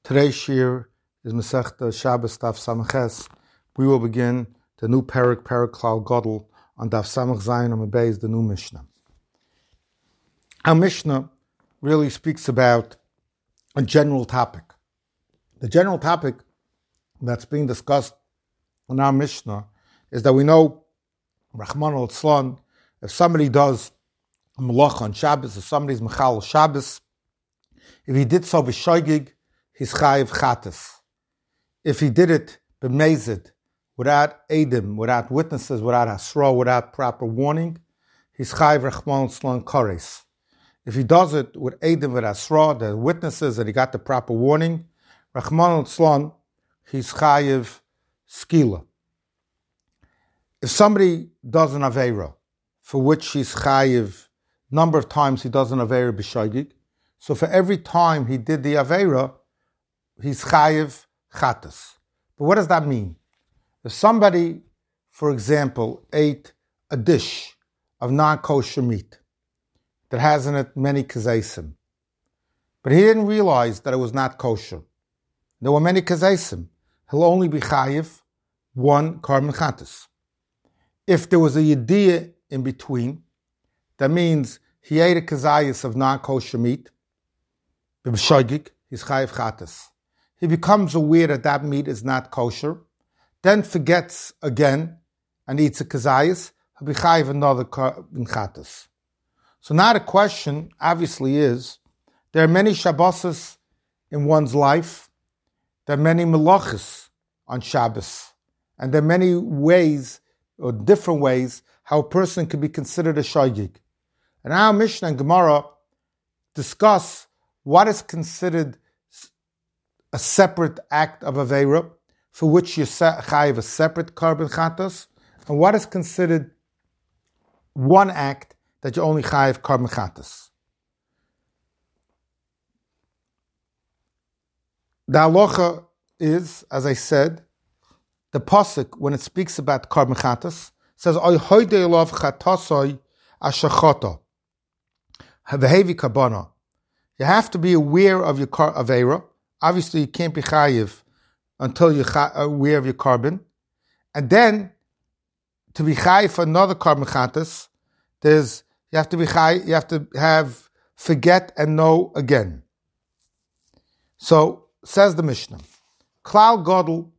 Today's shir is Masechta Shabbos Daf Samach. We will begin the new Perek Klal Gadol on Daf Samach Zayin Amud Beis, the new Mishnah. Our Mishnah really speaks about a general topic. The general topic that's being discussed in our Mishnah is that we know, Rahman al-Tzlan, if somebody does a malach on Shabbos, if somebody's mechal Shabbos, if he did so b'shoigig, he's chayiv chatas. If he did it b'mezid, without edim, without witnesses, without hasra, without proper warning, he's chayiv Rahman al-Tzlan kores. If he does it with edim, with hasra, the witnesses, and he got the proper warning, Rahman al-Tzlan, he's chayiv skila. If somebody does an aveira, for which he's chayiv, number of times he does an aveira b'shoigig, so for every time he did the aveira, he's chayiv chatas. But what does that mean? If somebody, for example, ate a dish of non-kosher meat that has in it many kazaisim, but he didn't realize that it was not kosher, there were many kazaisim, he'll only be chayiv one korban chatas. If there was a yediyah in between, that means he ate a kazayis of non-kosher meat, b'shoigig, he's chayiv chatas. He becomes aware that that meat is not kosher, then forgets again and eats a kazayis, he'll be chayiv another korban chatas. So now the question obviously is, there are many Shabbos in one's life, there are many melachos on Shabbos, and there are many ways, or different ways, how a person can be considered a shoigig. And our Mishnah and Gemara discuss what is considered a separate act of Aveira, for which you chayiv a separate korban chatas, and what is considered one act that you only chayiv korban chatas. The halacha is, as I said, the pasuk, when it speaks about korban chatas, says, "Oy hoide elav chatasoi ashachata havehevi kabana." You have to be aware of your aveira. Obviously, you can't be chayiv until you're aware of your korban, and then to be chayiv for another korban chatas, you have to be chayiv. You have to have forget and know again. So says the Mishnah, Klal Gadol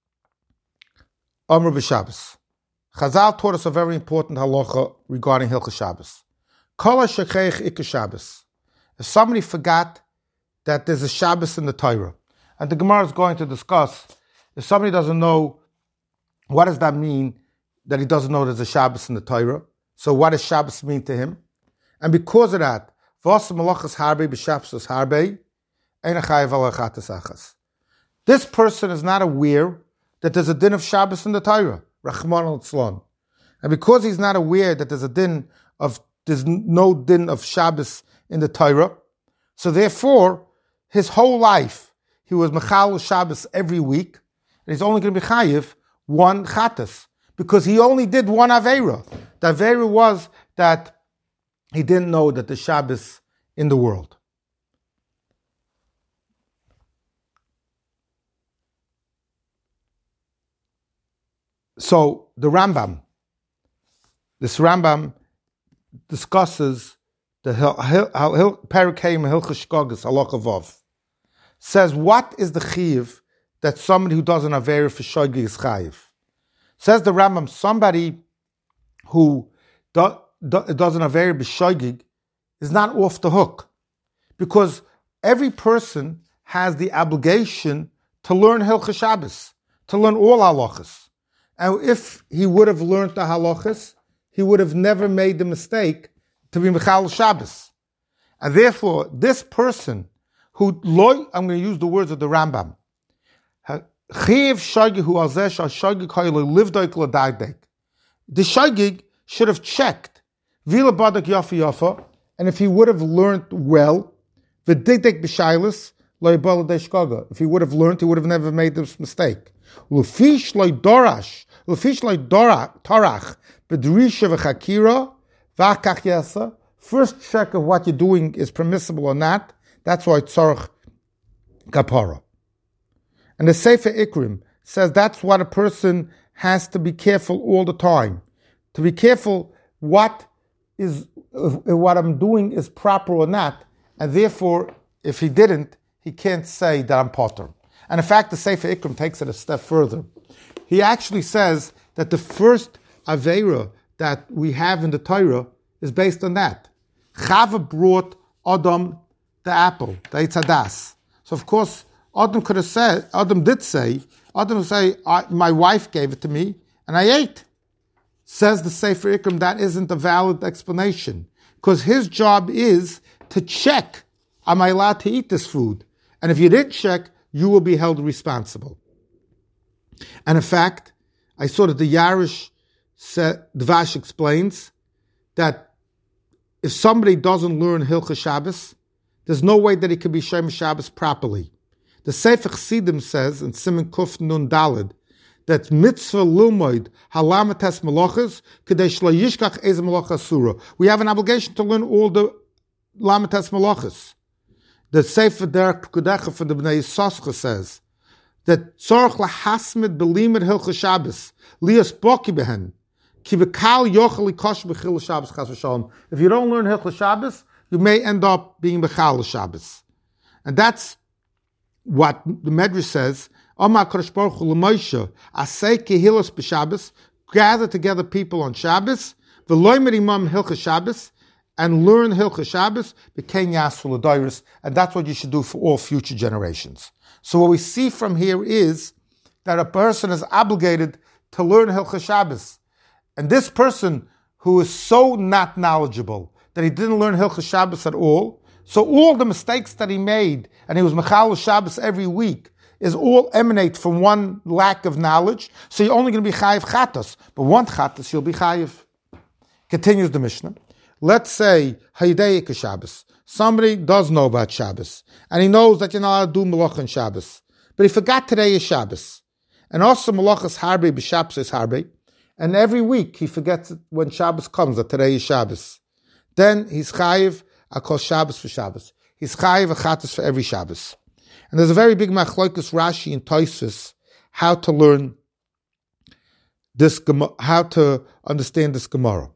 Amr b'Shabbos. Chazal taught us a very important halacha regarding Hilchos Shabbos. Kol ha'shecheich ikar Shabbos. If somebody forgot that there's a Shabbos in the Torah, and the Gemara is going to discuss, if somebody doesn't know, what does that mean that he doesn't know there's a Shabbos in the Torah? So what does Shabbos mean to him? And because of that, v'asa malachas harbe b'Shabbos harbe, ein chayiv al chatas achas. This person is not aware that there's a din of Shabbos in the Torah, Rahman al-Tzlan. And because he's not aware that there's no din of Shabbos in the Torah, so therefore, his whole life, he was mechal Shabbos every week, and he's only going to be chayiv one chatas, because he only did one aveira. The aveira was that he didn't know that the Shabbos in the world. So the Rambam discusses the Perek Hilchos Shkogas Halacha Vav. Says, what is the chiyuv that somebody who does an aveira for shoigig is chayiv? Says the Rambam, somebody who does an aveira b'shoigig is not off the hook, because every person has the obligation to learn Hilchos Shabbos, to learn all halachas. And if he would have learned the halachas, he would have never made the mistake to be mechal Shabbos. And therefore, this person who I'm going to use the words of the Rambam, the shogig should have checked, and if he would have learned well, if he would have learned, he would have never made this mistake. First check of what you're doing is permissible or not. That's why tzarich kapara. And the Sefer Ikrim says that's what a person has to be careful all the time. To be careful what I'm doing is proper or not. And therefore, if he didn't, he can't say that I'm potter. And in fact, the Sefer Ikrim takes it a step further. He actually says that the first Aveira that we have in the Torah is based on that. Chava brought Adam the apple, the Eitz Hadas. So of course, Adam would say, my wife gave it to me and I ate. Says the Sefer Ikrim, that isn't a valid explanation. Because his job is to check, am I allowed to eat this food? And if you didn't check, you will be held responsible. And in fact, I saw that the Yarish Dvash explains that if somebody doesn't learn Hilchah Shabbos, there's no way that he could be Shem Shabbos properly. The Sefer Chassidim says in Siman Kuf Nun Daled that mitzvah lumoid halamates malachas kadesh lo yishkach ez malacha surah. We have an obligation to learn all the lamates malachas. The Sefer Derek Kudecha for the Bnei Yissaschar says that tzorach lahasmid belimid Hilchah Shabbos lias boki behen ki bekal yochel likosh bechil Shabbos chas v'shalom. If you don't learn Hilchah Shabbos, you may end up being bechal Shabbos, and that's what the Medrash says. Omar Kodesh Baruch Hu l'Moshe asay kehilos b'Shabbos, gather together people on Shabbos, v'loimer imam Hilchah Shabbos, and learn Hilchah Shabbos, b'kein yasfu l'doros, and that's what you should do for all future generations. So what we see from here is that a person is obligated to learn Hilchah Shabbos. And this person who is so not knowledgeable that he didn't learn Hilchah Shabbos at all, so all the mistakes that he made, and he was Mechal Shabbos every week, is all emanate from one lack of knowledge. So you're only going to be Chayiv Chatos. But one Chatos, you'll be Chayiv. Continues the Mishnah. Let's say, Haydei Shabbos. Somebody does know about Shabbos, and he knows that you're not allowed to do Malach on Shabbos. But he forgot today is Shabbos. And also Malach is Harbe, B'Shabbos is Harbe. And every week he forgets it when Shabbos comes, that today is Shabbos. Then he's Chayiv, I call Shabbos for Shabbos. He's Chayiv Chatos for every Shabbos. And there's a very big Machlokes Rashi and Tosfos how to learn this, how to understand this Gemara.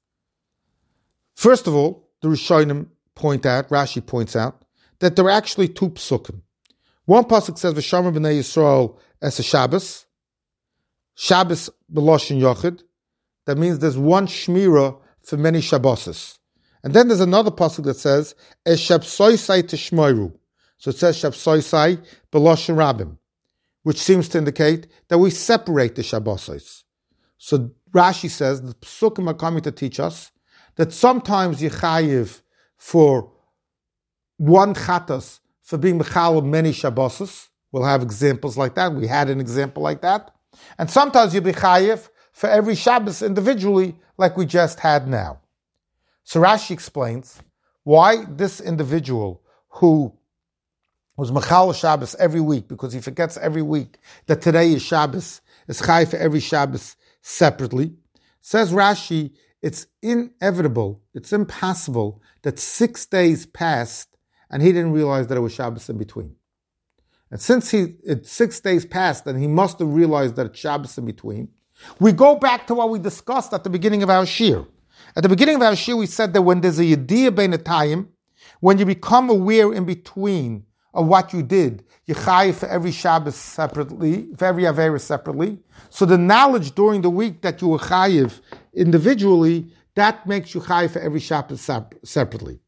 First of all, the Rishonim point out, Rashi points out, that there are actually two psukim. One pasuk says, "V'shomer b'nei Yisrael es a Shabbos," Shabbos b'loshen yochid. That means there's one shmira for many Shabboses. And then there's another pasuk that says, "Es shabsoisai tishmoiru." So it says shabsoisai b'loshen rabim, which seems to indicate that we separate the Shabbosos. So Rashi says the psukim are coming to teach us that sometimes you chayiv for one chatas for being mechal of many Shabboses. We'll have examples like that. We had an example like that. And sometimes you be chayiv for every Shabbos individually, like we just had now. So Rashi explains why this individual who was mechal Shabbos every week, because he forgets every week that today is Shabbos, is chayiv for every Shabbos separately. Says Rashi, it's inevitable, it's impossible that 6 days passed and he didn't realize that it was Shabbos in between. And since 6 days passed and he must have realized that it's Shabbos in between, we go back to what we discussed at the beginning of our shir. At the beginning of our shir, we said that when there's a yediyah bein atayim, when you become aware in between of what you did, you chayiv for every Shabbos separately, for every Aveira separately. So the knowledge during the week that you were chayiv individually, that makes you chayiv for every Shabbos separately.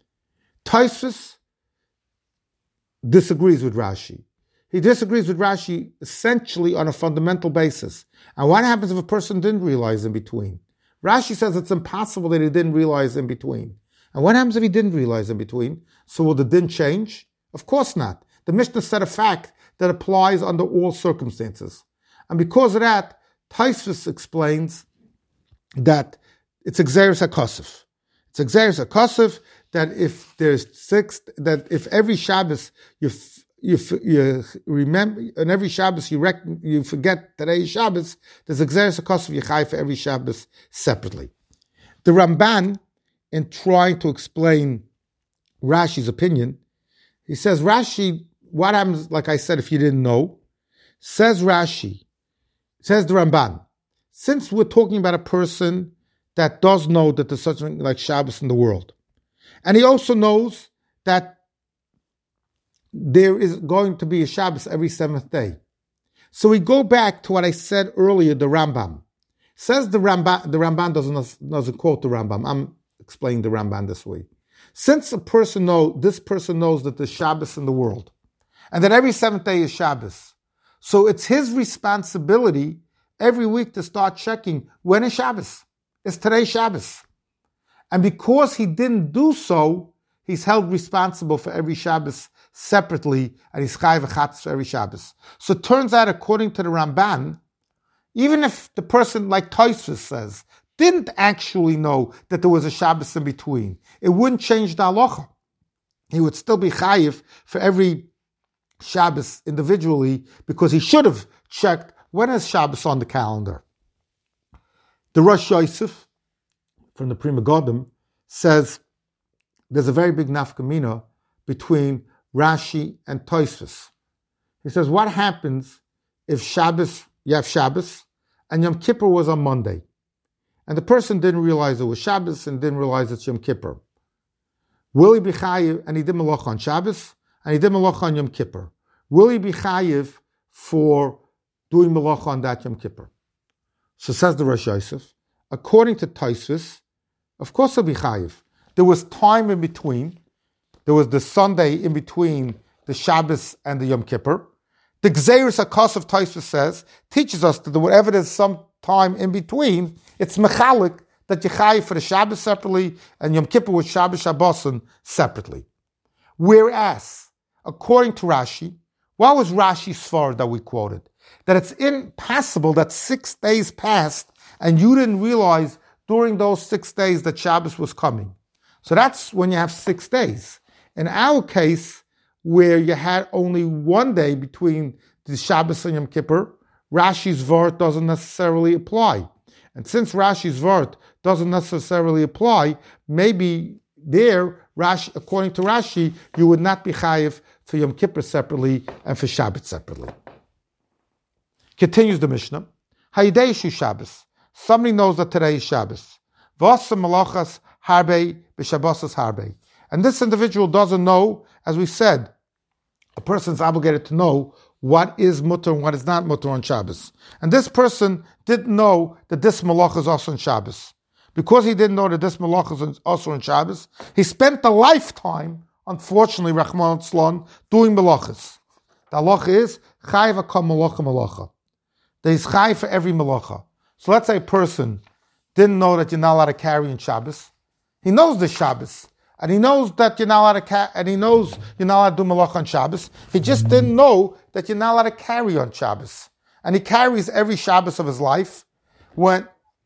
Tosfos disagrees with Rashi. He disagrees with Rashi essentially on a fundamental basis. And what happens if a person didn't realize in between? Rashi says it's impossible that he didn't realize in between. And what happens if he didn't realize in between? So will the din change? Of course not. The Mishnah said a fact that applies under all circumstances. And because of that, Tosfos explains that it's Exeris HaKosef. It's Exeris HaKosef that if there's if every Shabbos you remember, and every Shabbos you forget today is Shabbos, there's Exeris HaKosef Yechai for every Shabbos separately. The Ramban, in trying to explain Rashi's opinion, he says, Rashi, what happens, like I said, if you didn't know? Says Rashi, says the Ramban, since we're talking about a person that does know that there's such a thing like Shabbos in the world, and he also knows that there is going to be a Shabbos every seventh day. So we go back to what I said earlier, the Rambam. Says the Ramban doesn't quote the Rambam. I'm explaining the Ramban this way. Since this person knows that there's Shabbos in the world, and that every seventh day is Shabbos, so it's his responsibility every week to start checking when is Shabbos. Is today Shabbos? And because he didn't do so, he's held responsible for every Shabbos separately, and he's chayav v'chatas for every Shabbos. So it turns out, according to the Ramban, even if the person, like Tosfos says, didn't actually know that there was a Shabbos in between, it wouldn't change the halacha. He would still be chayiv for every Shabbos individually, because he should have checked when is Shabbos on the calendar. The Rosh Yosef, from the Pri Megadim, says there's a very big nafkamina between Rashi and Tosfos. He says, what happens if you have Shabbos, and Yom Kippur was on Monday, and the person didn't realize it was Shabbos and didn't realize it's Yom Kippur? Will he be chayiv, and he did malacha on Shabbos, and he did malacha on Yom Kippur? Will he be chayiv for doing malacha on that Yom Kippur? So says the Rosh Yosef, according to Tosfos, of course he'll be chayiv. There was time in between. There was the Sunday in between the Shabbos and the Yom Kippur. The Gzeirus HaKos of Tosfos teaches us that whatever there's some time in between, it's mechalik that you chayiv for the Shabbos separately and Yom Kippur with Shabbos Shabbosin separately. Whereas, according to Rashi, what was Rashi's svar that we quoted? That it's impossible that 6 days passed and you didn't realize during those 6 days that Shabbos was coming. So that's when you have 6 days. In our case, where you had only 1 day between the Shabbos and Yom Kippur, Rashi's vart doesn't necessarily apply. And since Rashi's vart doesn't necessarily apply, maybe there, Rashi, according to Rashi, you would not be chayiv for Yom Kippur separately and for Shabbat separately. Continues the Mishnah. Hayidei Shabbos. Somebody knows that today is Shabbos. V'asa malachas harbe b'Shabbosas harbe. And this individual doesn't know, as we said, a person's obligated to know what is mutter and what is not mutter on Shabbos. And this person didn't know that this malach is also on Shabbos. Because he didn't know that this malach is also on Shabbos, he spent a lifetime, unfortunately, Rachman Tzlon, doing malachas. The halacha is chayiv hakam malacha. There is chayiv for every malacha. So let's say a person didn't know that you're not allowed to carry in Shabbos. He knows the Shabbos, and he knows that you're not allowed to and he knows you're not allowed to do malacha on Shabbos. He just didn't know that you're not allowed to carry on Shabbos, and he carries every Shabbos of his life, or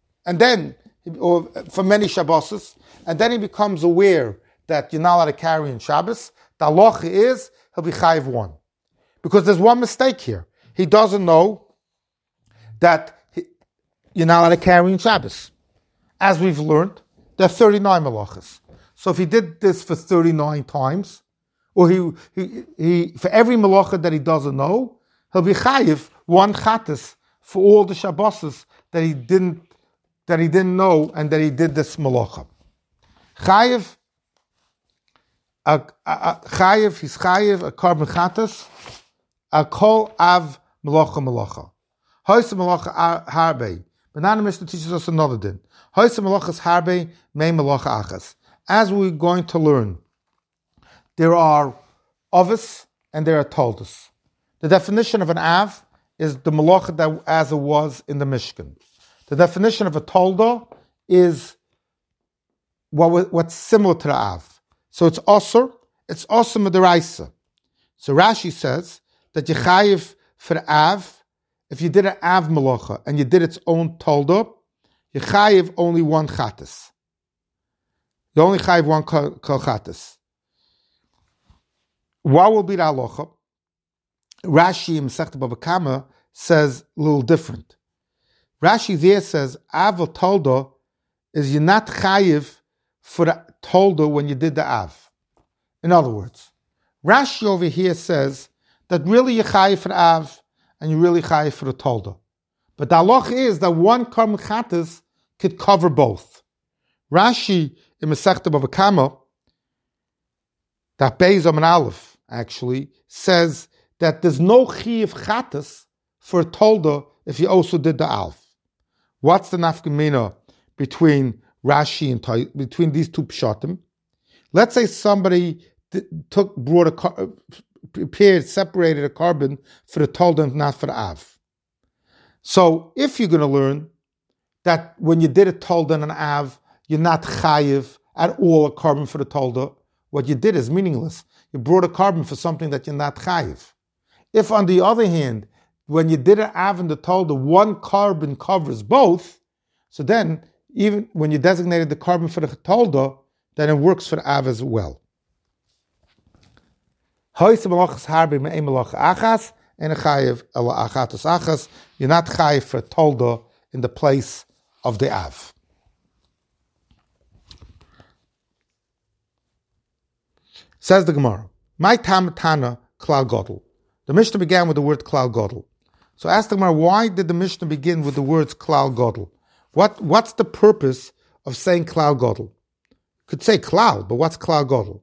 for many Shabbos, and then he becomes aware that you're not allowed to carry on Shabbos. The halacha is he'll be chayiv one, because there's one mistake here. He doesn't know that you're not allowed to carry in Shabbos. As we've learned, there are 39 malachas. So if he did this for 39 times, or he for every malacha that he doesn't know, he'll be chayiv one chatas for all the Shabbos that he didn't know and that he did this malacha. Chayiv, he's chayiv a carbon chatas, a kol av malacha. Hoysa malacha harbe. Banana Mishnah teaches us another din. Hoysa malachas harbe mei malacha achas. As we're going to learn, there are avos and there are toldos. The definition of an av is the malacha that as it was in the Mishkan. The definition of a tolda is what's similar to the av. So it's osur midaraisa. So Rashi says that you chayiv for the av. If you did an av malacha and you did its own tolda, you chayiv only one chatas. You only chayiv one kol chatas. What will be the halacha? Rashi in Masechta Bava Kama says a little different. Rashi there says av or tolda is you're not chayiv for the tolda when you did the av. In other words, Rashi over here says that really you're chayiv for the av, and you're really chayiv for the tolda. But the halach is that one Karban Chatas could cover both. Rashi in Masechta Bava Kama, that Beis Amud Aleph actually says that there's no Chiyuv Chatas for a tolda if you also did the Alf. What's the nafkamina between Rashi and between these two pshatim? Let's say somebody separated a carbon for the tolda and not for the Av. So if you're going to learn that when you did a tolda and an Av, you're not chayiv at all a carbon for the tolda, what you did is meaningless. You brought a carbon for something that you're not chayiv. If on the other hand, when you did an Av and the tolda, one carbon covers both, so then even when you designated the carbon for the tolda, then it works for the Av as well. You're not chayiv for tolda in the place of the Av. Says the Gemara, my Tana Klal Godel. The Mishnah began with the word Klal Godel. So ask the Gemara, why did the Mishnah begin with the words Klal Godel? What's the purpose of saying Klal Godel? Could say Klal, but what's Klal Godel?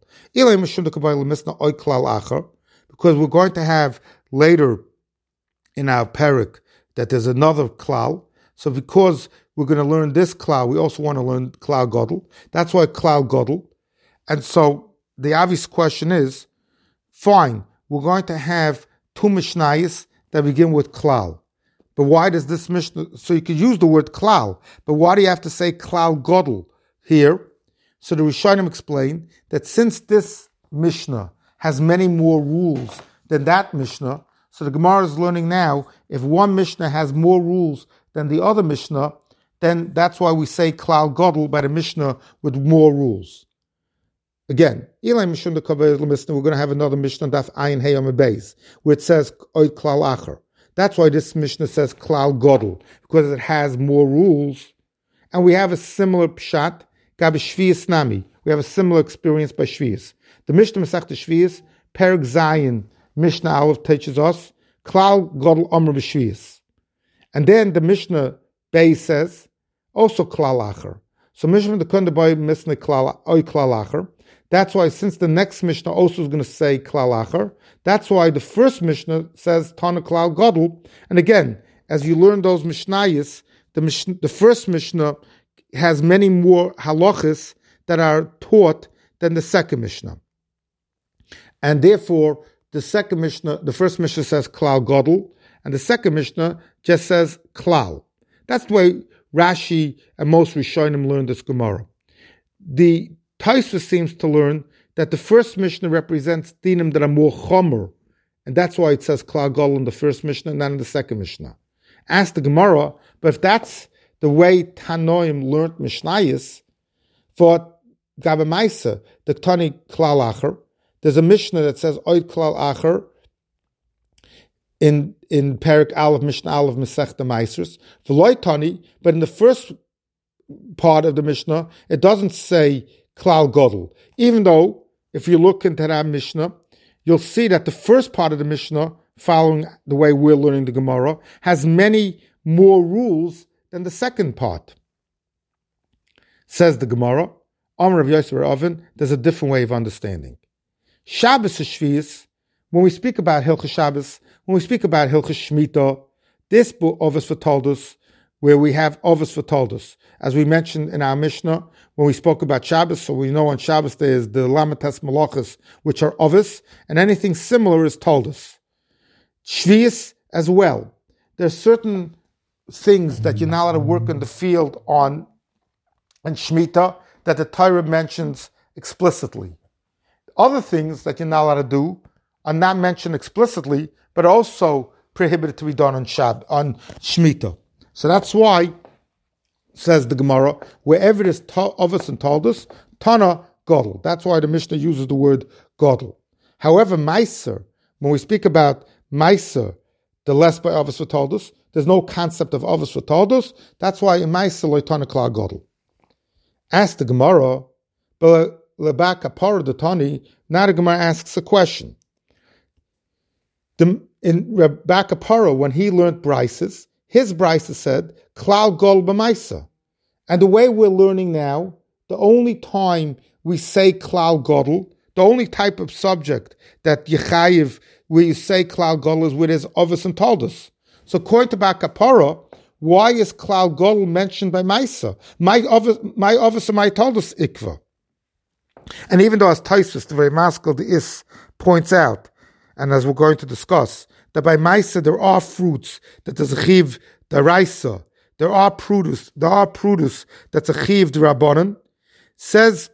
Because we're going to have later in our parak that there's another Klal. So because we're going to learn this Klal, we also want to learn Klal Godel. That's why Klal Godel. And so the obvious question is, fine, we're going to have two Mishnayos that begin with Klal. But why does this Mishnah, so you could use the word Klal, but why do you have to say Klal Godel here? So the Rishonim explain that since this Mishnah has many more rules than that Mishnah, so the Gemara is learning now, if one Mishnah has more rules than the other Mishnah, then that's why we say Klal Godel by the Mishnah with more rules. Again, we're going to have another Mishnah, Daf Ayin Hey Amud Beis, where it says Oid Klal Acher. That's why this Mishnah says Klal Godel, because it has more rules. And we have a similar pshat, Gabi Shvius Nami. We have a similar experience by Shvius. The Mishnah Masechta Shvius, Perek Zayin, Mishnah Aleph teaches us Klal Godel Amr B'Shvius. And then the Mishnah Beis says also Klal Acher. So Mishnah the Kunda Boy Mishnah Klal Acher. That's why, since the next Mishnah also is going to say Klal Acher, that's why the first Mishnah says Tana Klal Godel. And again, as you learn those Mishnayos, the first Mishnah has many more halachas that are taught than the second Mishnah. And therefore, the first Mishnah says Klal Godel, and the second Mishnah just says Klal. That's the way Rashi and most Rishonim learn this Gemara. The Tosfos seems to learn that the first Mishnah represents dinim that are more chomer, and that's why it says Klal Godel in the first Mishnah and not in the second Mishnah. Ask the Gemara, but if that's the way Tanoim learned Mishnayos, for Gavamaisa, the Tani Klal Acher, there's a Mishnah that says Oid Klal Acher in Perek Aleph, Mishnah Aleph, Masechta Maasros, V'loi Tani, but in the first part of the Mishnah, it doesn't say Klal Godel. Even though, if you look into that Mishnah, you'll see that the first part of the Mishnah, following the way we're learning the Gemara, has many more rules than the second part. Says the Gemara, Amar Rav Yosef Oven, there's a different way of understanding. Shabbos is Shvius. When we speak about Hilchos Shabbos, when we speak about Hilchos Shemitah, this book Ovos V'Toldos, where we have Ovos V'Toldos, as we mentioned in our Mishnah, when we spoke about Shabbos, so we know on Shabbos there is the Lamatas Malachas, which are Ovos, and anything similar is Toldos. Shvius as well. There's certain things that you're not allowed to work in the field on and Shemitah that the Torah mentions explicitly. Other things that you're not allowed to do are not mentioned explicitly, but also prohibited to be done on Shemitah. So that's why, says the Gemara, wherever it is Ovos and Toldos, Tana Godel. That's why the Mishnah uses the word Godel. However, Meiser, when we speak about Meiser, the less by Ovos V'Toldos, there's no concept of Ovos V'Toldos. That's why in Meiser lo Tana Klal Godel. Ask the Gemara, but Lebak Apara the Tani, now the Gemara asks a question. in Rabbi Kapara, when he learned Brises, his Brises said, Klal Gol b'maisa. And the way we're learning now, the only time we say Klal Godel, the only type of subject that Yechayiv, where you say Klal Godel, is with his Ovis and Toldos. So according to Bar Kapara, why is Klal Godel mentioned by Maisa? My Ovis and my Toldos Ikva. And even though as Taisvis, the very maskell, the Is, points out, and as we're going to discuss, that by Maisa there are fruits that there's a Chiv Daraisa, there are produce that's a Chiv Darabonin, says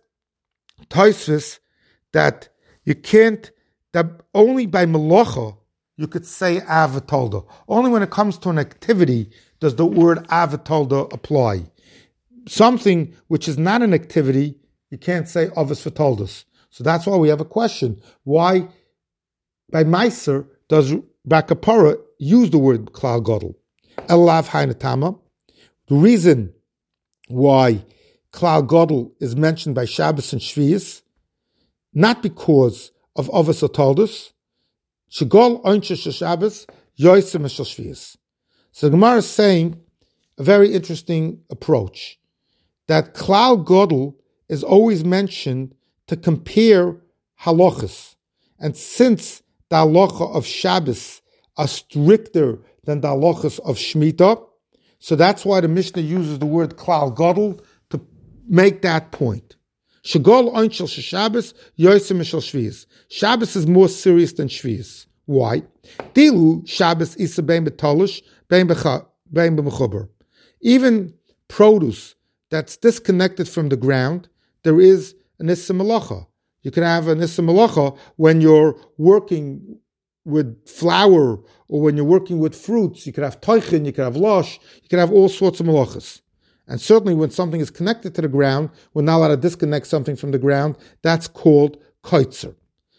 Taisvis that you can't, that only by Melacha you could say Avatolda. Only when it comes to an activity does the word Avatolda apply. Something which is not an activity, you can't say Ovis Vatoldas. So that's why we have a question. Why, by Meiser, does Bar Kapara use the word Klal Godel? Elav Hainatama. The reason why Klal Godel is mentioned by Shabbos and Shvius, not because of Ovis Vatoldas, Shigol Oincha Shabbos, Yoisim Shvius. So the Gemara is saying a very interesting approach, that Klal Godel is always mentioned to compare halachas. And since the halacha of Shabbos are stricter than the halachas of Shemitah, so that's why the Mishnah uses the word Klal Godel to make that point. Shagol Onshel Shabbos, Yosim Mishal Shvius. Shabbos is more serious than Shvius. Why? Dilu Shabbos Isa Bein Betolish, Bein B'mechuber. Even produce that's disconnected from the ground, there is an Issa Malacha. You can have an Issa Malacha when you're working with flour or when you're working with fruits. You can have Toichin, you can have Losh, you can have all sorts of Malachas. And certainly when something is connected to the ground, we're not allowed to disconnect something from the ground. That's called Koitzer.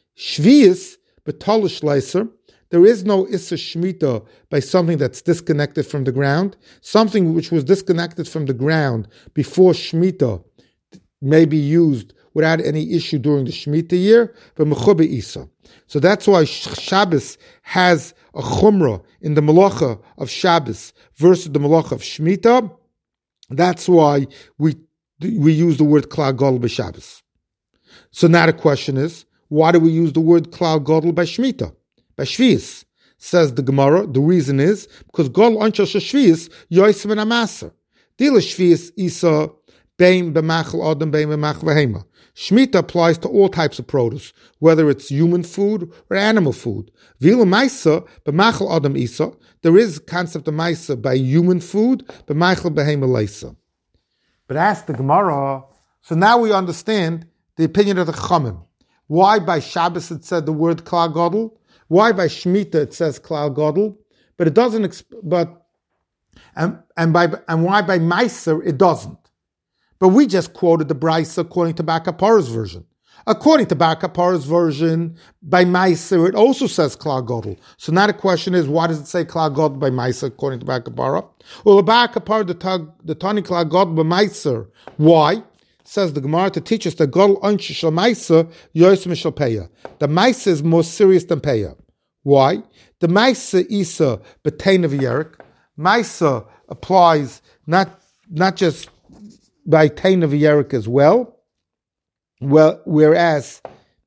Shvius, Betolish Leiser, there is no Issa Shemitah by something that's disconnected from the ground. Something which was disconnected from the ground before Shemitah may be used without any issue during the Shemitah year, but Mechubah Isa. So that's why Shabbos has a chumrah in the Malacha of Shabbos versus the Malacha of Shemitah. That's why we use the word Klal Godel by Shabbos. So now the question is, why do we use the word Klal Godel by Shemitah? By Shvius, says the Gemara, the reason is because Godel Onshel Shvius Yoisim and Amaser. Dila Shvius Isa Bein B'machal Adam Bein B'machal V'hema. Shemitah applies to all types of produce, whether it's human food or animal food. Vila Maisa B'machal Adam Isa. There is a concept of Maisa by human food, B'machal V'hema Leisa. But ask the Gemara. So now we understand the opinion of the Chachamim. Why by Shabbos it said the word Klal Godel? Why by Shemitah it says Klal Godel? But it doesn't. And why by Meiser it doesn't? But we just quoted the Brisa according to Bar Kapara's version. According to Bar Kapara's version, by Meiser it also says Klal Godel. So now the question is, why does it say Klal Godel by Meiser according to Bar Kapara? Well, Bar Kapara the Tani Klal Godel by Meiser. Why? Says the Gemara to teach us that Godel Onshel Shel Meiser Yosim Shel Peya. The Meiser is more serious than Peya. Why? The Meiser Isa B'tein of Yerik. Meiser applies not just by Tein of Yerik as well. Whereas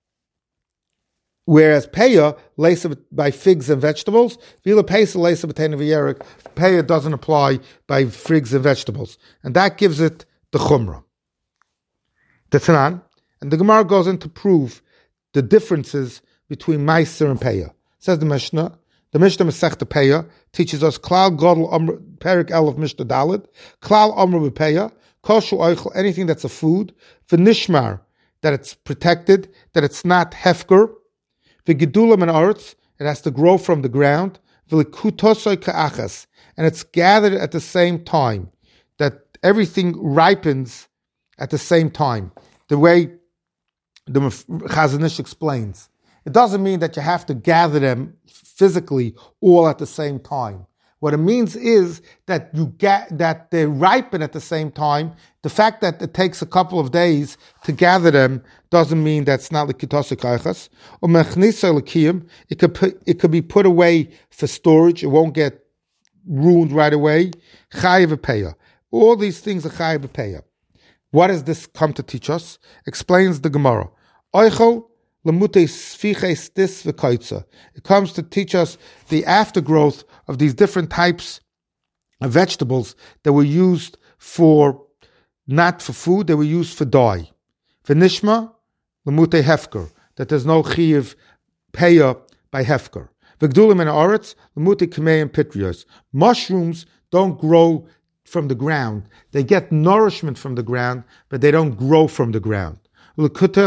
Peya laisa by figs and vegetables, Vila Peisa laisa B'tein of Yerik. Peya doesn't apply by figs and vegetables, and that gives it the chumrah. The Tanan, and the Gemara goes in to prove the differences between Meiser and Peya. Says the Mishnah Masechta Peya teaches us Klal Godel Perik El of Mishnah Dalet, Klal Amr B'Peya, Koshu Oichel, anything that's a food, V'nishmar, that it's protected, that it's not hefker, V'gedulam and arts, it has to grow from the ground, V'likutosoi ka'achas, and it's gathered at the same time, that everything ripens at the same time. The way the Chazon Ish explains. It doesn't mean that you have to gather them physically all at the same time. What it means is that that they ripen at the same time. The fact that it takes a couple of days to gather them doesn't mean that's not l'kitosik aychas. Or mechnisa l'kiyim, it could be put away for storage. It won't get ruined right away. Chayiv v'peya. All these things are chayiv v'peya. What does this come to teach us? Explains the Gemara. Oichel lemute sfiches dis v'koitza. It comes to teach us the aftergrowth of these different types of vegetables that were used not for food, they were used for dye. V'nishma lemute hefker, that there's no chiyiv peya by hefker. V'gdulim and aretz lemute kamei and pitrios. Mushrooms don't grow from the ground. They get nourishment from the ground, but they don't grow from the ground. The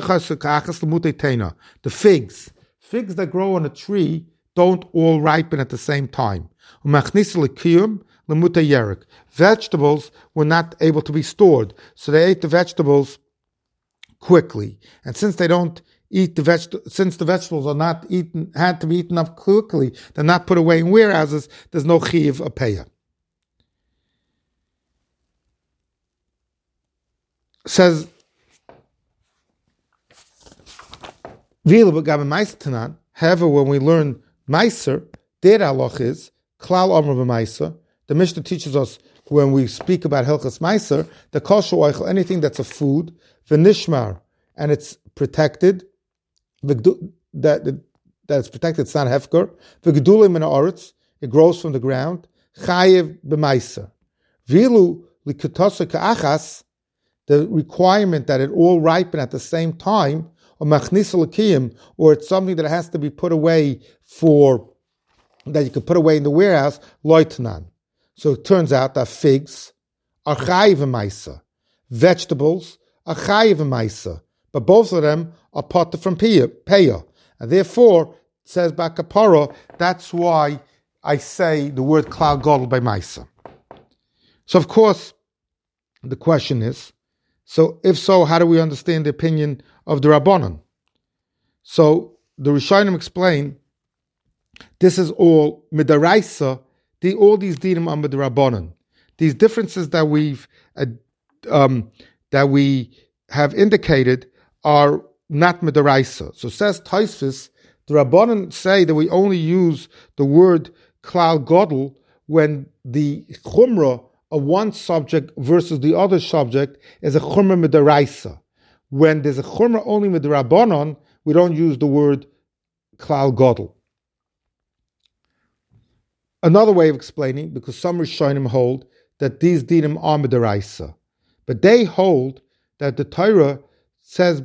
figs that grow on a tree don't all ripen at the same time. Vegetables were not able to be stored, so they ate the vegetables quickly. And since they don't eat since the vegetables are not eaten, had to be eaten up quickly, they're not put away in warehouses, there's no chiv or peya. Says however, when we learn Meiser, their halach is Klal Amr b'Meiser. The Mishnah teaches us when we speak about Hilchas Meiser, the kosher oichel, anything that's a food, v'nishmar, and it's protected, that's protected, it's not hefker, v'gedulim min ha'aretz, it grows from the ground, chayev b'Meiser. V'ilu likutasa ka'achas, the requirement that it all ripen at the same time, or machnisa l'kiyim, or it's something that has to be put away that you could put away in the warehouse, loitnan. So it turns out that figs are chayiv v'maisa, vegetables are chayiv v'maisa, but both of them are potter from peya, and therefore, it says Bakapara, that's why I say the word klal gadol by maisa. So of course, the question is, so if so, how do we understand the opinion of the Rabbanon? So the Rishonim explain, this is all midaraisa, all these dinim are midarabbanon. These differences that we have indicated are not midaraisa. So says Tosfos, the Rabbanon say that we only use the word klal gadol when the chumrah of one subject versus the other subject is a chumrah midaraisa. When there's a chumrah only midarabbanon, we don't use the word klal gadol. Another way of explaining, because some Rishonim hold that these dinim are midaraisa, but they hold that the Torah says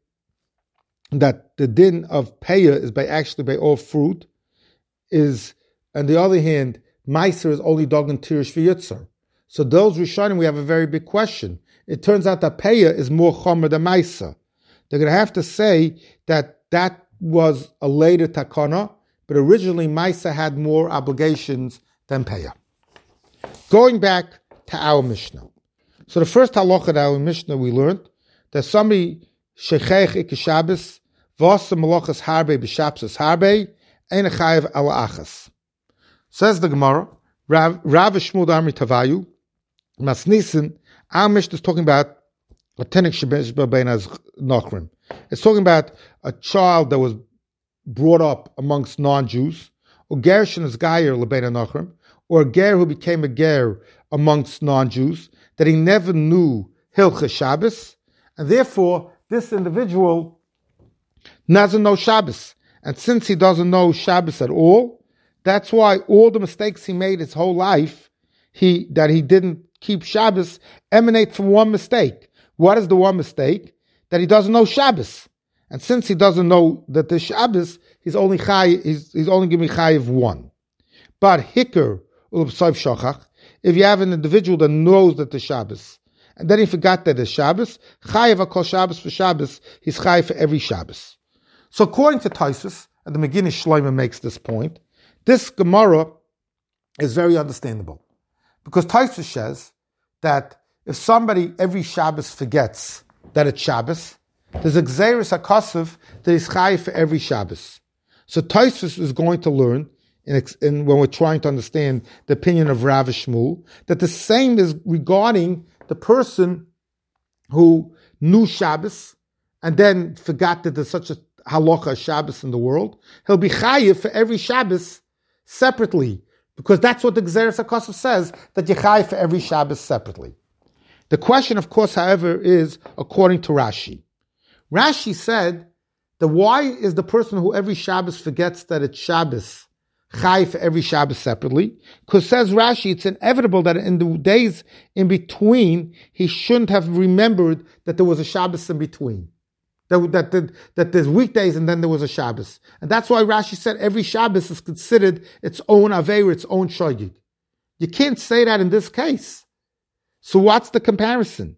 that the din of peya is by all fruit, is, on the other hand, meiser is only dogan tirish v'yitzar. So those Rishonim, we have a very big question. It turns out that peya is more chomer than meiser. They're going to have to say that was a later takana, but originally meiser had more obligations than peya. Going back to our Mishnah. So the first halacha of our Mishnah we learned that somebody shechech ik Shabbos v'asa malachas harbe b'Shabbos harbe ein chayav ala achas. Says the Gemara, Rav Shmuel Amri Tavayu Masnisin. Our Mishnah is talking about a tenik shebeshba beinaz nachrim. It's talking about a child that was brought up amongst non-Jews, or gershin is gayer lebeina nachrim, or a ger who became a ger amongst non-Jews, that he never knew Hilchas Shabbos, and therefore this individual doesn't know Shabbos. And since he doesn't know Shabbos at all, that's why all the mistakes he made his whole life, that he didn't keep Shabbos, emanate from one mistake. What is the one mistake? That he doesn't know Shabbos. And since he doesn't know that the Shabbos, he's only giving chayiv one. But hikr ul'b'soif shachach, if you have an individual that knows that the Shabbos, and then he forgot that the Shabbos, chayiv akol Shabbos for Shabbos, he's chayiv for every Shabbos. So according to Tosfos, and the Megillah Shloimeh makes this point, this Gemara is very understandable. Because Tosfos says that if somebody every Shabbos forgets that it's Shabbos, there's a Gzeiros HaKosov that is chayiv for every Shabbos. So Tosfos is going to learn, when we're trying to understand the opinion of Rav Shmuel, that the same is regarding the person who knew Shabbos and then forgot that there's such a halacha Shabbos in the world. He'll be chayiv for every Shabbos separately, because that's what the Gzeres HaKosov says, that you're chayiv for every Shabbos separately. The question, of course, however, is according to Rashi. Rashi said that why is the person who every Shabbos forgets that it's Shabbos chayiv for every Shabbos separately? Because says Rashi, it's inevitable that in the days in between, he shouldn't have remembered that there was a Shabbos in between. That there's weekdays and then there was a Shabbos. And that's why Rashi said every Shabbos is considered its own Aveira, its own Shogig. You can't say that in this case. So what's the comparison?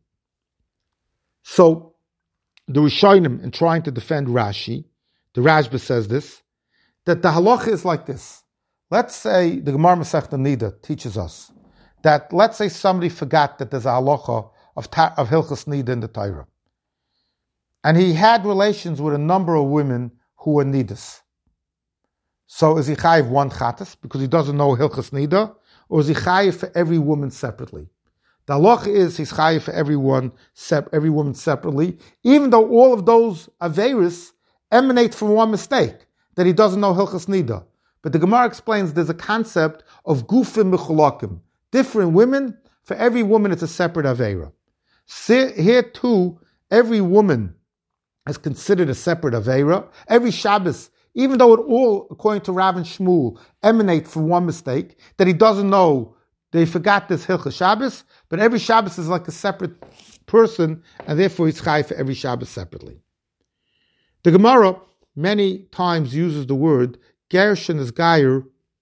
So the Rishonim, in trying to defend Rashi, the Rashba says this, that the halacha is like this. Let's say the Gemara Masechta Nida teaches us that let's say somebody forgot that there's a halacha of Hilchas Nida in the Torah. And he had relations with a number of women who were nidas. So is he chayiv one chatas because he doesn't know Hilchas Nida, or is he chayiv for every woman separately? The halacha is he's chayiv for every woman separately, even though all of those aveiros emanate from one mistake, that he doesn't know Hilchas Nida. But the Gemara explains there's a concept of gufim mechulakim, different women. For every woman, it's a separate aveira. Here too, every woman is considered a separate aveira. Every Shabbos, even though it all, according to Rav and Shmuel, emanate from one mistake, that he doesn't know, they forgot this Hilchas Shabbos, but every Shabbos is like a separate person, and therefore he's chayiv for every Shabbos separately. The Gemara many times uses the word Gershon is Gayer,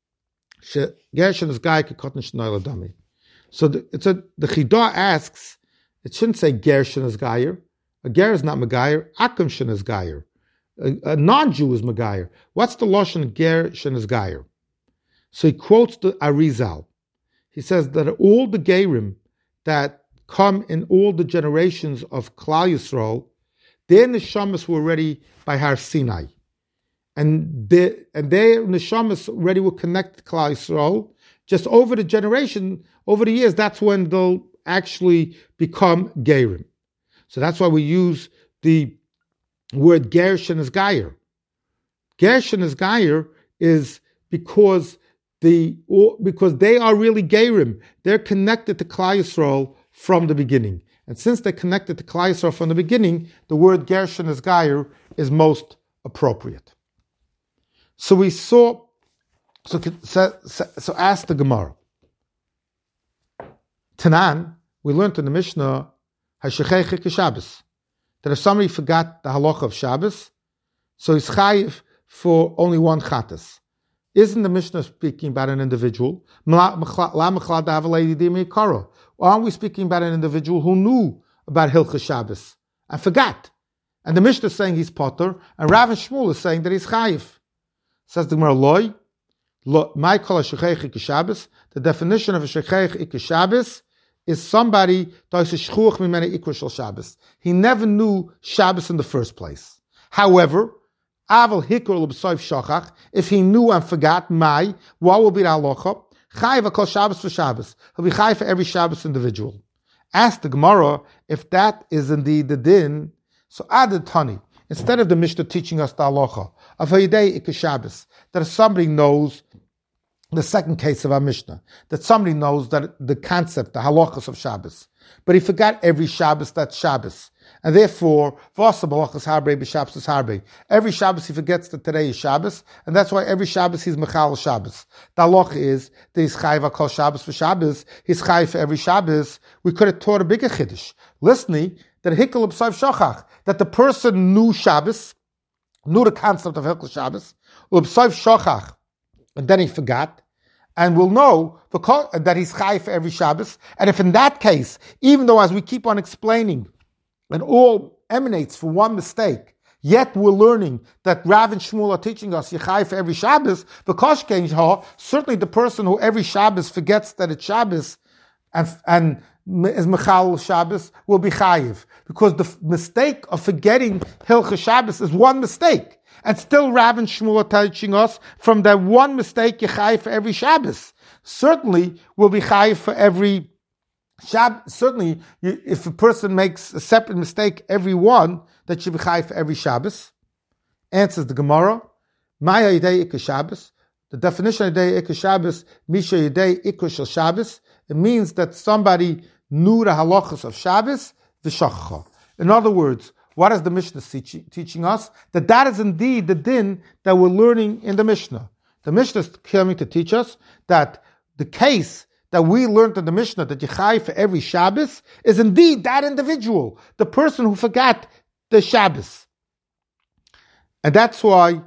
Gershon is Gayer Kekotn Shnoil Adami. So the Chidah asks, it shouldn't say Gershon is Gayer. A ger is not Megayer. Akum shen is Gayer. A non-Jew is Megayer. What's the Lashon ger shen is Gayer? So he quotes the Arizal. He says that all the Gerim that come in all the generations of Klal Yisrael, their neshamas were ready by Har Sinai. And their neshamas already were connected to Klal Yisrael. Just over the generation, over the years, that's when they'll actually become Gerim. So that's why we use the word Gershon as Gayer. Gershon as Gayer is because they are really Gerim. They're connected to Klal Yisrael from the beginning. And since they're connected to Klal Yisrael from the beginning, the word Gershon as Gayer is most appropriate. So we saw, so ask the Gemara. Tanan, we learned in the Mishnah, that if somebody forgot the halacha of Shabbos, so he's chayiv for only one chatas. Isn't the Mishnah speaking about an individual? Or aren't we speaking about an individual who knew about Hilchas Shabbos and forgot? And the Mishnah is saying he's potter, and Rav and Shmuel is saying that he's chayiv. Says the Gemara, the definition of a shechech ikar Shabbos is somebody he never knew Shabbos in the first place. However, if he knew and forgot, what will be the halacha? Chayiv kol Shabbos for Shabbos. He'll be chayiv for every Shabbos individual. Ask the Gemara if that is indeed the din. So added Tani, instead of the Mishnah teaching us the halacha of Hayidei ikar Shabbos, that if somebody knows the second case of our Mishnah, that somebody knows that the concept, the halachas of Shabbos, but he forgot every Shabbos that's Shabbos, and therefore, every Shabbos he forgets that today is Shabbos, and that's why every Shabbos he's mechal Shabbos. The halacha is that he's chayiv kol Shabbos for Shabbos, he's chayiv for every Shabbos. We could have taught a bigger chiddush, listening that hikol b'soif shochach, that the person knew Shabbos, knew the concept of hikol Shabbos, b'soif shochach, and then he forgot, and we'll know that he's chayiv for every Shabbos. And if in that case, even though as we keep on explaining, it all emanates from one mistake, yet we're learning that Rav and Shmuel are teaching us you're chayiv for every Shabbos, because certainly the person who every Shabbos forgets that it's Shabbos and is mechal Shabbos will be chayiv, because the mistake of forgetting Hilchas Shabbos is one mistake. And still Rav and Shmuel are teaching us from that one mistake you chayiv for every Shabbos. Certainly will be chayiv for every Shabbos. Certainly, if a person makes a separate mistake, every one, that should be chayiv for every Shabbos. Answers the Gemara. Maya yidei ikar Shabbos. The definition of yidei ikar Shabbos, misha yidei ikar shel Shabbos. It means that somebody knew the halachas of Shabbos, v'shachacha. In other words, what is the Mishnah teaching us? That is indeed the din that we're learning in the Mishnah. The Mishnah is coming to teach us that the case that we learned in the Mishnah, that you chayiv for every Shabbos, is indeed that individual, the person who forgot the Shabbos. And that's why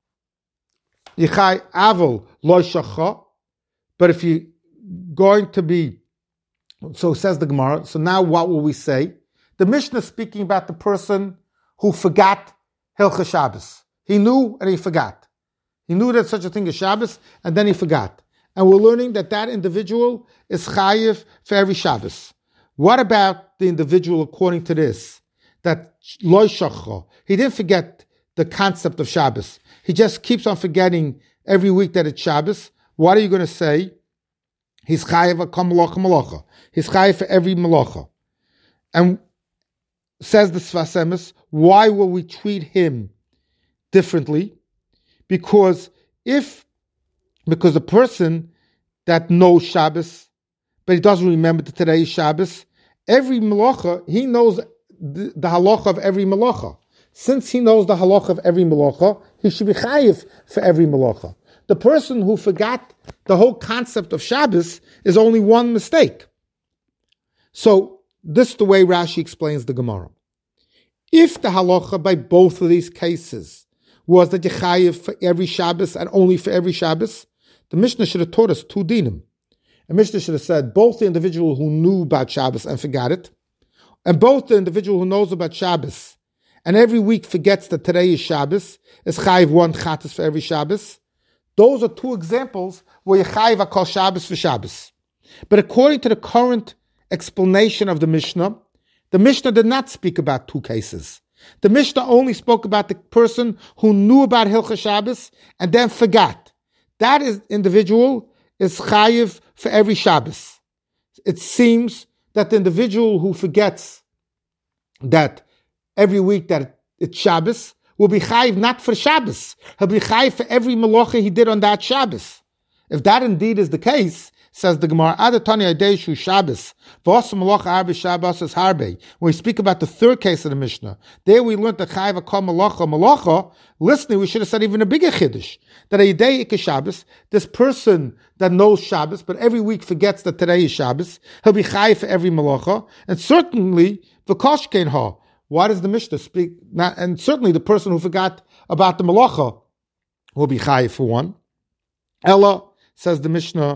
you chayiv avol lo shacha. But if you're going to be, so says the Gemara, so now what will we say? The Mishnah is speaking about the person who forgot Hilchah Shabbos. He knew and he forgot. He knew that such a thing as Shabbos, and then he forgot. And we're learning that that individual is chayiv for every Shabbos. What about the individual according to this? That lo shacha, he didn't forget the concept of Shabbos. He just keeps on forgetting every week that it's Shabbos. What are you going to say? He's chayiv a kol malacha malacha. He's chayiv for every malacha. And says the Sfas Emes, why will we treat him differently? Because the person that knows Shabbos, but he doesn't remember that today is Shabbos, every malacha, he knows the halacha of every malacha. Since he knows the halacha of every malacha, he should be chayiv for every malacha. The person who forgot the whole concept of Shabbos is only one mistake. So, this is the way Rashi explains the Gemara. If the halacha by both of these cases was that you chayiv for every Shabbos and only for every Shabbos, the Mishnah should have taught us two dinim. The Mishnah should have said both the individual who knew about Shabbos and forgot it, and both the individual who knows about Shabbos and every week forgets that today is Shabbos, is chayiv one chatas for every Shabbos. Those are two examples where you chayiv a kol Shabbos for Shabbos. But according to the current explanation of the Mishnah did not speak about two cases. The Mishnah only spoke about the person who knew about Hilchah Shabbos and then forgot. That individual is chayiv for every Shabbos. It seems that the individual who forgets that every week that it's Shabbos will be chayiv not for Shabbos. He'll be chayiv for every malacha he did on that Shabbos. If that indeed is the case, says the Gemara, Adatani Adeshu Shabbos, V'osam Malacha Arbe Shabbos is Harbe. When we speak about the third case of the Mishnah, there we learned that Chayiv Kol Malacha. Listening, we should have said even a bigger chiddush that a day Ikka Shabbos, this person that knows Shabbos but every week forgets that today is Shabbos, he'll be chayiv for every malacha, and certainly v'koshkein ha. Why does the Mishnah speak? And certainly the person who forgot about the malacha will be chayiv for one. Ella, says the Mishnah,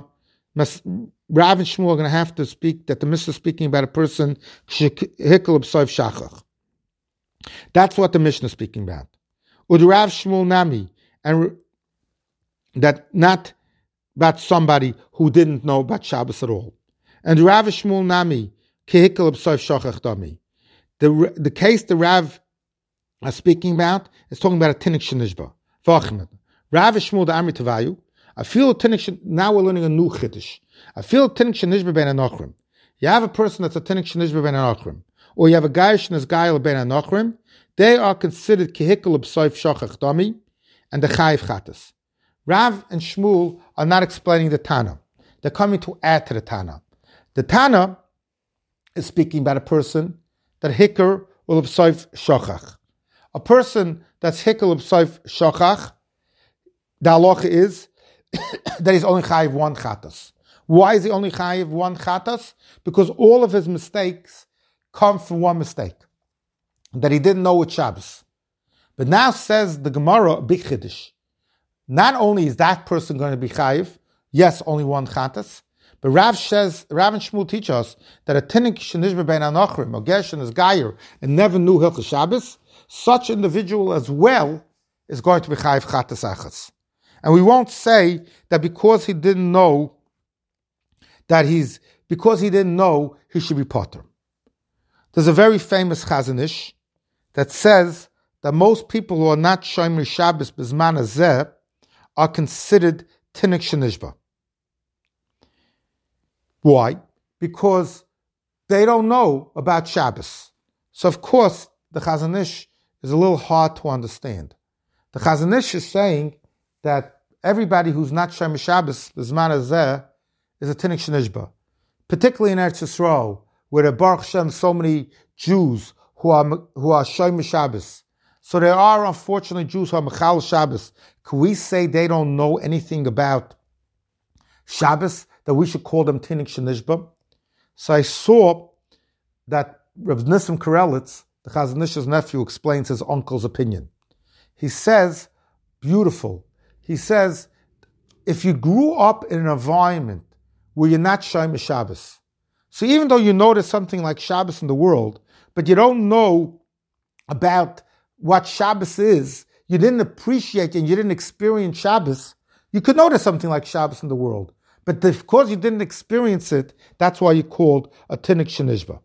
Rav and Shmuel are going to have to speak that the Mishnah is speaking about a person hikkel b'soif shachach. That's what the Mishnah is speaking about. Ud Rav Shmuel nami, and that not about somebody who didn't know about Shabbos at all. And Rav Shmuel nami kehikkel b'soif shachach dami. The case the Rav are speaking about is talking about a tinik shenishba. Rav Shmuel the Amri Tavayu. I feel now we're learning a new chiddush. I feel tinik shenishba ben anochrim. You have a person that's a tinik shenishba ben anochrim, or you have a gaish and his gail ben anochrim. They are considered kehikkel b'soif shachach dami and the chayiv chatas. Rav and Shmuel are not explaining the Tana. They're coming to add to the Tana. The Tana is speaking about a person that hikkel b'soif shachach. A person that's hikkel b'soif shachach, the halacha is that he's only chayiv one chatas. Why is he only chayiv one chatas? Because all of his mistakes come from one mistake, that he didn't know it's Shabbos. But now says the Gemara, a big chiddush. Not only is that person going to be chayiv, yes, only one chatas, but Rav and Shmuel teach us that a tinik shenishba ben anochrim, a gershon is gayer, and never knew Hilchah Shabbos, such individual as well is going to be chayiv chatas achas. And we won't say that because he didn't know he should be potter. There's a very famous Chazon Ish that says that most people who are not Shomer Shabbos B'zman Hazeh are considered Tinnik Shenishba. Why? Because they don't know about Shabbos. So of course, the Chazon Ish is a little hard to understand. The Chazon Ish is saying that everybody who's not Shomer Shabbos B'zman Hazeh is a Tinnik Shenishba. Particularly in Eretz Yisrael, where there are Baruch Hashem so many Jews who are Shomer Shabbos. So there are unfortunately Jews who are Mechal Shabbos. Can we say they don't know anything about Shabbos, that we should call them Tinnik Shenishba? So I saw that Reb Nissim Karelitz, the Chazon Ish's nephew, explains his uncle's opinion. He says, beautiful, he says, if you grew up in an environment where you're not Shomer Shabbos, so even though you know there's something like Shabbos in the world, but you don't know about what Shabbos is, you didn't appreciate and you didn't experience Shabbos, you could know there's something like Shabbos in the world. But because you didn't experience it, that's why you called a Tinnik Shenishba.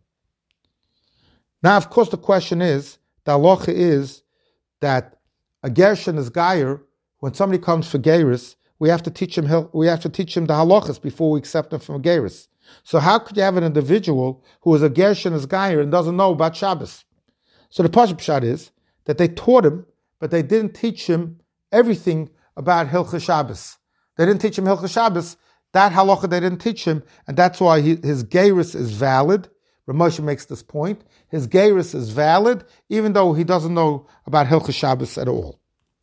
Now, of course, the question is, the halacha is that a Gershon is Gayer, when somebody comes for Geirus, we have to teach him the halachas before we accept him from a Geirus. So how could you have an individual who is a Gershon is Gayer and doesn't know about Shabbos? So the Pashup Pshat is that they taught him, but they didn't teach him everything about Hilchah Shabbos. They didn't teach him Hilchah Shabbos. That halacha they didn't teach him, and that's why his Geirus is valid. Ramosha makes this point. His Geirus is valid, even though he doesn't know about Hilchah Shabbos at all.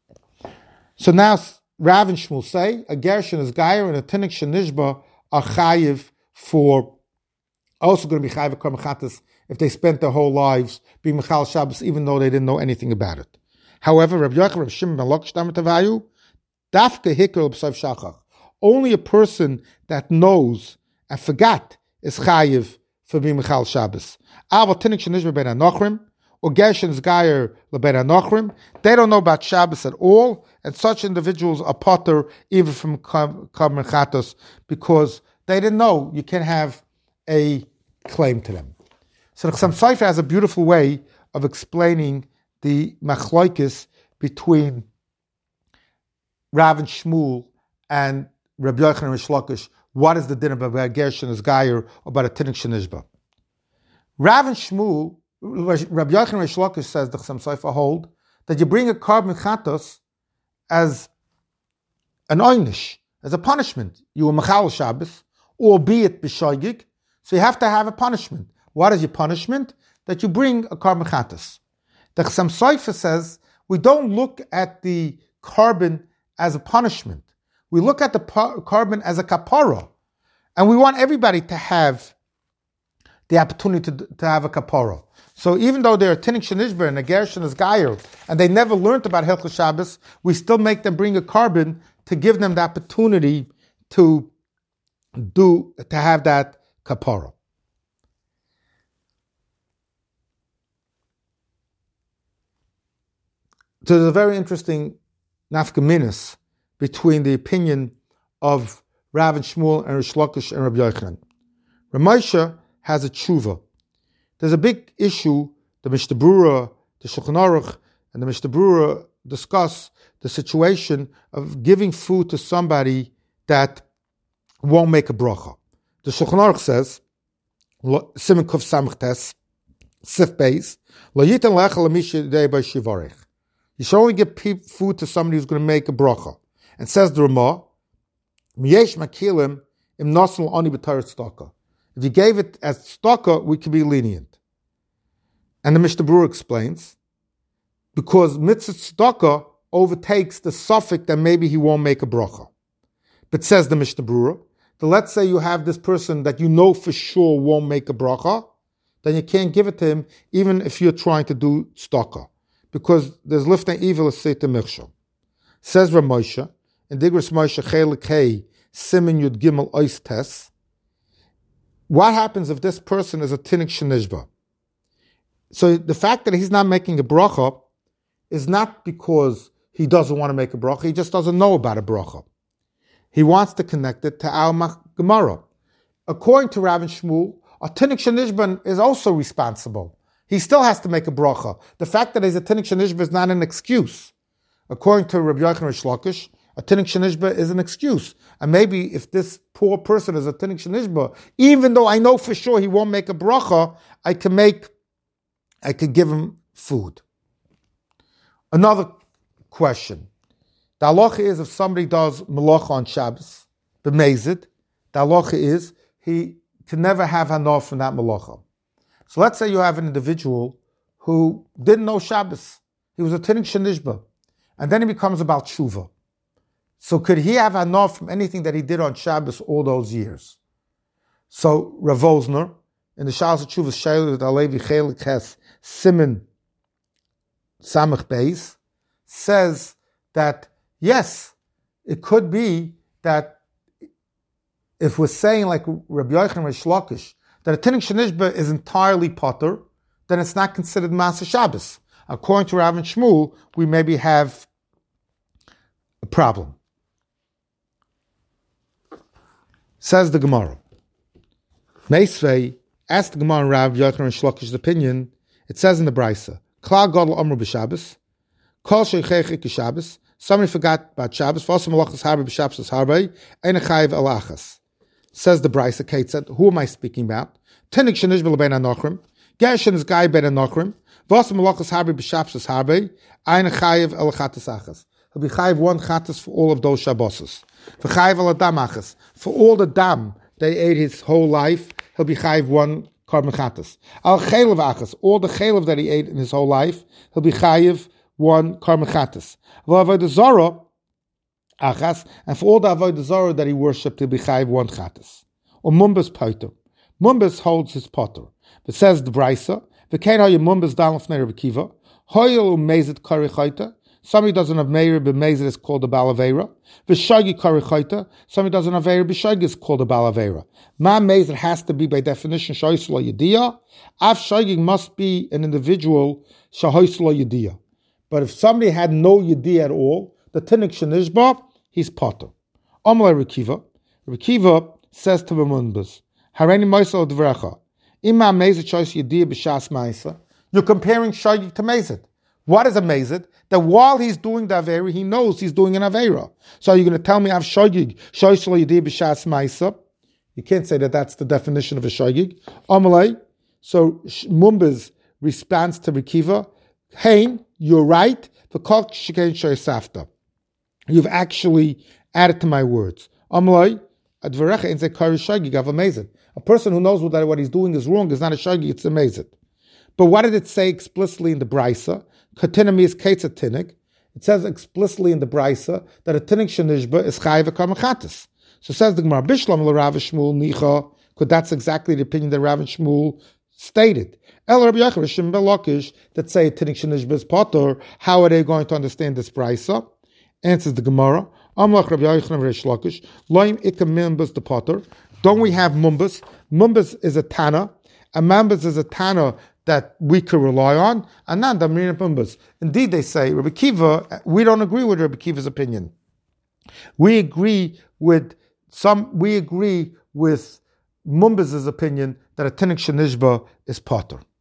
So now Rav and Shmuel say a Gershon is Gayer and a Tinnik Shenishba are chayiv for, also going to be chayiv Kar Mechatas if they spent their whole lives being Mechal Shabbos, even though they didn't know anything about it. However, Rabbi Yochanan, Rabbi Shimon ben Lakish Tavayu, Dafka Hikkel B'Sav Shachach. Only a person that knows and forgot is chayiv for being Mechal Shabbos. Aval Tinnik Shenishba ben Anochrim, or Gershon's Gayer ben Anochrim, they don't know about Shabbos at all, and such individuals are potter even from Kar Mechatos because they didn't know you can have a claim to them. So the Chassam Sofer has a beautiful way of explaining the machloikis between Rav and Shmuel and Rabbi Yochanan and Rish Lakish. What is the din about Gershon as Gayer or about a Tinnik Shenishba? Rav and Shmuel, Rabbi Yochanan and Rish Lakish says the Chassam Sofer hold that you bring a Kar Mechatos as an oynish, as a punishment. You were Mechal Shabbos, albeit b'shoigig, so you have to have a punishment. What is your punishment? That you bring a Kar Mechatos. The Chassam Sofer says we don't look at the carbon as a punishment. We look at the carbon as a kapara, and we want everybody to have the opportunity to have a kapara. So even though they're a Tinnik Shenishba and a Gershon is Gayer, and they never learned about Hilchah Shabbos, we still make them bring a carbon to give them the opportunity to have that kapara. So there's a very interesting nafkaminas between the opinion of Rav and Shmuel and Rish Lakish and Rabbi Yochanan. Ramosha has a tshuva. There's a big issue. The Mishnah Berurah, the Shulchan Aruch, and the Mishnah Berurah discuss the situation of giving food to somebody that won't make a bracha. The Shulchan Aruch says, Siman Kuf Samach Tes, Sif Beis, Lo Yitan Lecha L'Misha Yidei Bo Shivarech. You should only give food to somebody who's going to make a bracha. And says the Ramah, Miyesh Makilim Im Nosel Oni B'Torah Tzedakah. If you gave it as tzedakah, we can be lenient. And the Mishnah Berurah explains, because mitzvah tzedakah overtakes the suffix that maybe he won't make a bracha. But says the Mishnah Berurah, that let's say you have this person that you know for sure won't make a bracha, then you can't give it to him even if you're trying to do tzedakah. Because there's lifnei evil aseta michshel. Says Rav Moshe, in Digras Moshe Chelik Hey, Siman Yud Gimel Ois Tes, what happens if this person is a Tinnik Shenishba? So the fact that he's not making a bracha is not because he doesn't want to make a bracha, he just doesn't know about a bracha. He wants to connect it to our Gemara. According to Rav and Shmuel, a Tinnik Shenishba is also responsible he still has to make a bracha. The fact that he's a tinnik shenishba is not an excuse. According to Rabbi Yochanan Rish Lakish, a tinnik shenishba is an excuse. And maybe if this poor person is a tinnik shenishba, even though I know for sure he won't make a bracha, I could give him food. Another question. The halacha is if somebody does malacha on Shabbos, b'mezid, the halacha is he can never have hanaf from that malacha. So let's say you have an individual who didn't know Shabbos. He was a tinnik shenishba. And then he becomes about tshuva. So could he have hanaf from anything that he did on Shabbos all those years? So Rav Osner, in the Shalos of Tshuva Sheilut Alevi Chelik Ches Siman Samach Beis, says that yes, it could be that if we're saying like Rabbi Yochanan Rish Lakish, that a tinnik shenishba is entirely potter, then it's not considered Maaseh Shabbos. According to Rav and Shmuel, we maybe have a problem. Says the Gemara. Meisvei asked the Gemara Rav Yochanan Rish Lakish's opinion. It says in the Brisa, Klal Gadol Amru b'Shabbos, Kol Sheichech Shabbos. Somebody forgot about Shabbos. V'asam malachas harbe b'Shabbos harbe ein chayiv alachas. Says the Brisa. Kate said, who am I speaking about? Tinnik shenishba l'bein anochrim. Gershon is guy ben anochrim. V'asam malachas harbe b'Shabbos harbe ein chayiv alachatas achas. He'll be chayiv one chatas for all of those Shabboses. V'chayiv aladam achas. For all the dam that he ate his whole life, he'll be chayiv one korban chatas. Al chaylev achas. All the chaylev that he ate in his whole life, he'll be chayiv one korban chatas. V'avodah zara achas. And for all the avodah zara that he worshipped, he'll be chayiv one chatas. Or mumbas poter. Mumbas holds his potter. It says the Brisa, v'kein ha'yu mumbas dal l'fnei Rabbi Kiva, hoyel u'mezit kari chayta. Somebody doesn't have meir b'mezid is called a balavera. V'shagi kari chayta. Somebody doesn't have meir b'shagi is called a balavera. Ma mezid has to be by definition shahoisla yediyah. Av shagi must be an individual shahoisla yediyah. But if somebody had no yediyah at all, the tinnik shenishba, he's potter. Amalei Rekiva. Rekiva says to the munbas, Hareini Moisel Dvrecha. Ima mezid shois yediyah b'shas ma'isa. You're comparing shagi to mezid. What is a mezid? That while he's doing the Avera, he knows he's doing an Avera. So you're going to tell me I've shogig, shoyshla yediyah b'shas ma'isa. You can't say that that's the definition of a shogig. Amalei. So Mumbas responds to Rekiva, Hein, you're right. You've actually added to my words. Amalei. A person who knows what he's doing is wrong is not a shogig, it's a mezid. But what did it say explicitly in the Brisa? Katinami is ketza tinnik. It says explicitly in the Brisa that a tinnik shenishba is chayiv karmachatis. So says the Gemara, Bishlam l'Rav Shmuel nicha, because that's exactly the opinion that Rav Shmuel stated. El Rabbi Yochanan Lakish that say a tinnik shenishba is potter. How are they going to understand this Brisa? Answers the Gemara, Amlach Rabbi Yochanan Rish Lakish, Loim ikam mumbas the potter. Don't we have mumbas? Mumbas is a tana. A mumbas is a tana that we could rely on, and not the Mirna Mumbas. Indeed, they say, Rabbi Kiva, we don't agree with Rabbi Kiva's opinion. We agree with Mumbas' opinion that a tinnik shenishba is potter.